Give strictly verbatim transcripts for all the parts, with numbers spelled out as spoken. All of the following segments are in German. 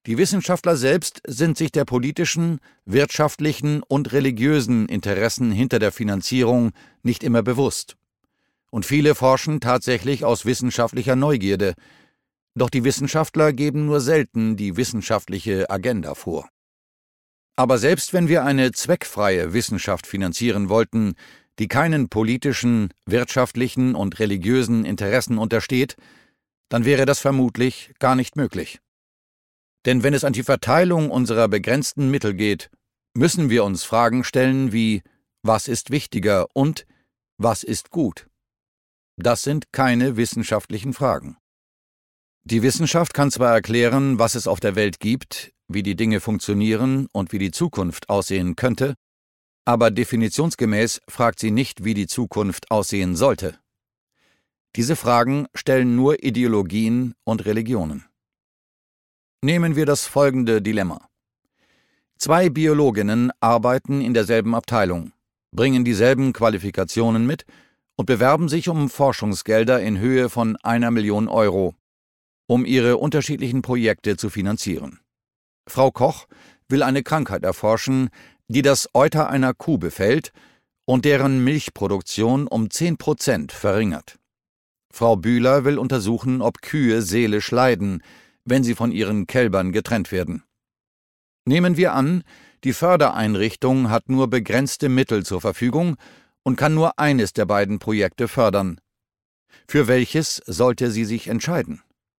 Die Wissenschaftler selbst sind sich der politischen, wirtschaftlichen und religiösen Interessen hinter der Finanzierung nicht immer bewusst. Und viele forschen tatsächlich aus wissenschaftlicher Neugierde. Doch die Wissenschaftler geben nur selten die wissenschaftliche Agenda vor. Aber selbst wenn wir eine zweckfreie Wissenschaft finanzieren wollten, die keinen politischen, wirtschaftlichen und religiösen Interessen untersteht, dann wäre das vermutlich gar nicht möglich. Denn wenn es an die Verteilung unserer begrenzten Mittel geht, müssen wir uns Fragen stellen wie: Was ist wichtiger und was ist gut? Das sind keine wissenschaftlichen Fragen. Die Wissenschaft kann zwar erklären, was es auf der Welt gibt, wie die Dinge funktionieren und wie die Zukunft aussehen könnte, aber definitionsgemäß fragt sie nicht, wie die Zukunft aussehen sollte. Diese Fragen stellen nur Ideologien und Religionen. Nehmen wir das folgende Dilemma. Zwei Biologinnen arbeiten in derselben Abteilung, bringen dieselben Qualifikationen mit und bewerben sich um Forschungsgelder in Höhe von einer Million Euro, um ihre unterschiedlichen Projekte zu finanzieren. Frau Koch will eine Krankheit erforschen, die das Euter einer Kuh befällt und deren Milchproduktion um zehn Prozent verringert. Frau Bühler will untersuchen, ob Kühe seelisch leiden, wenn sie von ihren Kälbern getrennt werden. Nehmen wir an, die Fördereinrichtung hat nur begrenzte Mittel zur Verfügung und kann nur eines der beiden Projekte fördern. Für welches sollte sie sich entscheiden?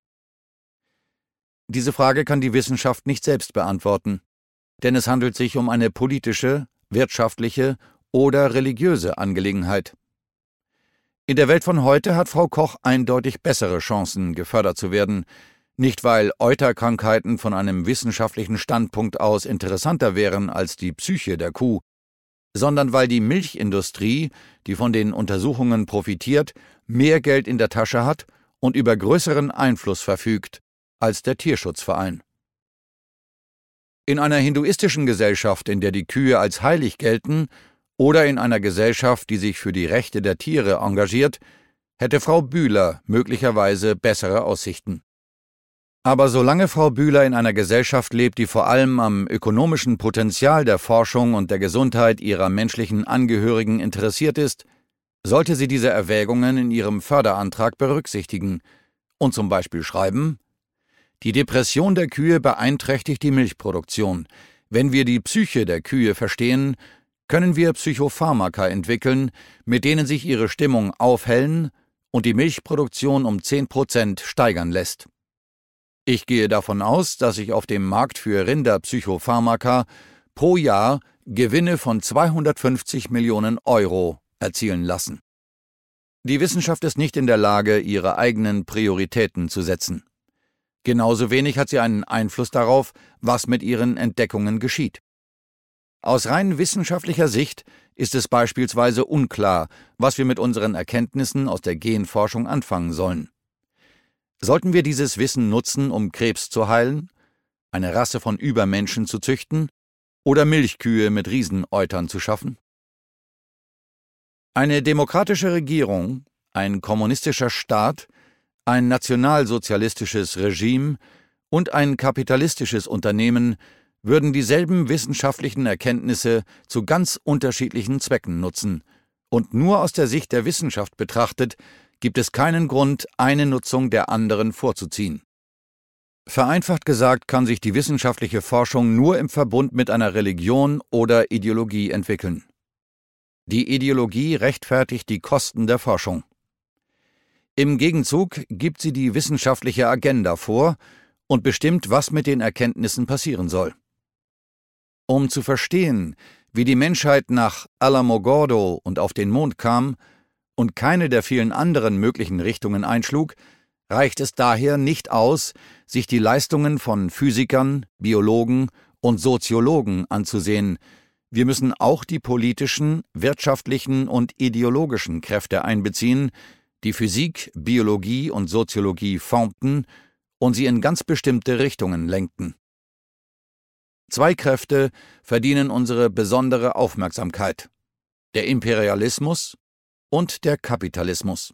Diese Frage kann die Wissenschaft nicht selbst beantworten, denn es handelt sich um eine politische, wirtschaftliche oder religiöse Angelegenheit. In der Welt von heute hat Frau Koch eindeutig bessere Chancen, gefördert zu werden, nicht weil Euterkrankheiten von einem wissenschaftlichen Standpunkt aus interessanter wären als die Psyche der Kuh, sondern weil die Milchindustrie, die von den Untersuchungen profitiert, mehr Geld in der Tasche hat und über größeren Einfluss verfügt als der Tierschutzverein. In einer hinduistischen Gesellschaft, in der die Kühe als heilig gelten, oder in einer Gesellschaft, die sich für die Rechte der Tiere engagiert, hätte Frau Bühler möglicherweise bessere Aussichten. Aber solange Frau Bühler in einer Gesellschaft lebt, die vor allem am ökonomischen Potenzial der Forschung und der Gesundheit ihrer menschlichen Angehörigen interessiert ist, sollte sie diese Erwägungen in ihrem Förderantrag berücksichtigen und zum Beispiel schreiben: Die Depression der Kühe beeinträchtigt die Milchproduktion. Wenn wir die Psyche der Kühe verstehen, können wir Psychopharmaka entwickeln, mit denen sich ihre Stimmung aufhellen und die Milchproduktion um zehn Prozent steigern lässt. Ich gehe davon aus, dass sich auf dem Markt für Rinderpsychopharmaka pro Jahr Gewinne von zweihundertfünfzig Millionen Euro erzielen lassen. Die Wissenschaft ist nicht in der Lage, ihre eigenen Prioritäten zu setzen. Genauso wenig hat sie einen Einfluss darauf, was mit ihren Entdeckungen geschieht. Aus rein wissenschaftlicher Sicht ist es beispielsweise unklar, was wir mit unseren Erkenntnissen aus der Genforschung anfangen sollen. Sollten wir dieses Wissen nutzen, um Krebs zu heilen, eine Rasse von Übermenschen zu züchten oder Milchkühe mit Rieseneutern zu schaffen? Eine demokratische Regierung, ein kommunistischer Staat, ein nationalsozialistisches Regime und ein kapitalistisches Unternehmen würden dieselben wissenschaftlichen Erkenntnisse zu ganz unterschiedlichen Zwecken nutzen, und nur aus der Sicht der Wissenschaft betrachtet, gibt es keinen Grund, eine Nutzung der anderen vorzuziehen. Vereinfacht gesagt kann sich die wissenschaftliche Forschung nur im Verbund mit einer Religion oder Ideologie entwickeln. Die Ideologie rechtfertigt die Kosten der Forschung. Im Gegenzug gibt sie die wissenschaftliche Agenda vor und bestimmt, was mit den Erkenntnissen passieren soll. Um zu verstehen, wie die Menschheit nach Alamogordo und auf den Mond kam und keine der vielen anderen möglichen Richtungen einschlug, reicht es daher nicht aus, sich die Leistungen von Physikern, Biologen und Soziologen anzusehen. Wir müssen auch die politischen, wirtschaftlichen und ideologischen Kräfte einbeziehen, die Physik, Biologie und Soziologie formten und sie in ganz bestimmte Richtungen lenkten. Zwei Kräfte verdienen unsere besondere Aufmerksamkeit: der Imperialismus und der Kapitalismus.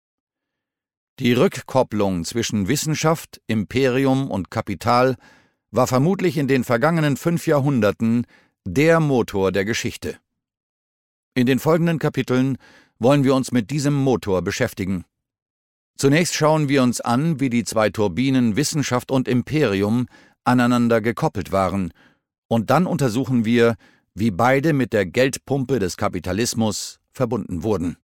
Die Rückkopplung zwischen Wissenschaft, Imperium und Kapital war vermutlich in den vergangenen fünf Jahrhunderten der Motor der Geschichte. In den folgenden Kapiteln wollen wir uns mit diesem Motor beschäftigen. Zunächst schauen wir uns an, wie die zwei Turbinen Wissenschaft und Imperium aneinander gekoppelt waren, und dann untersuchen wir, wie beide mit der Geldpumpe des Kapitalismus verbunden wurden.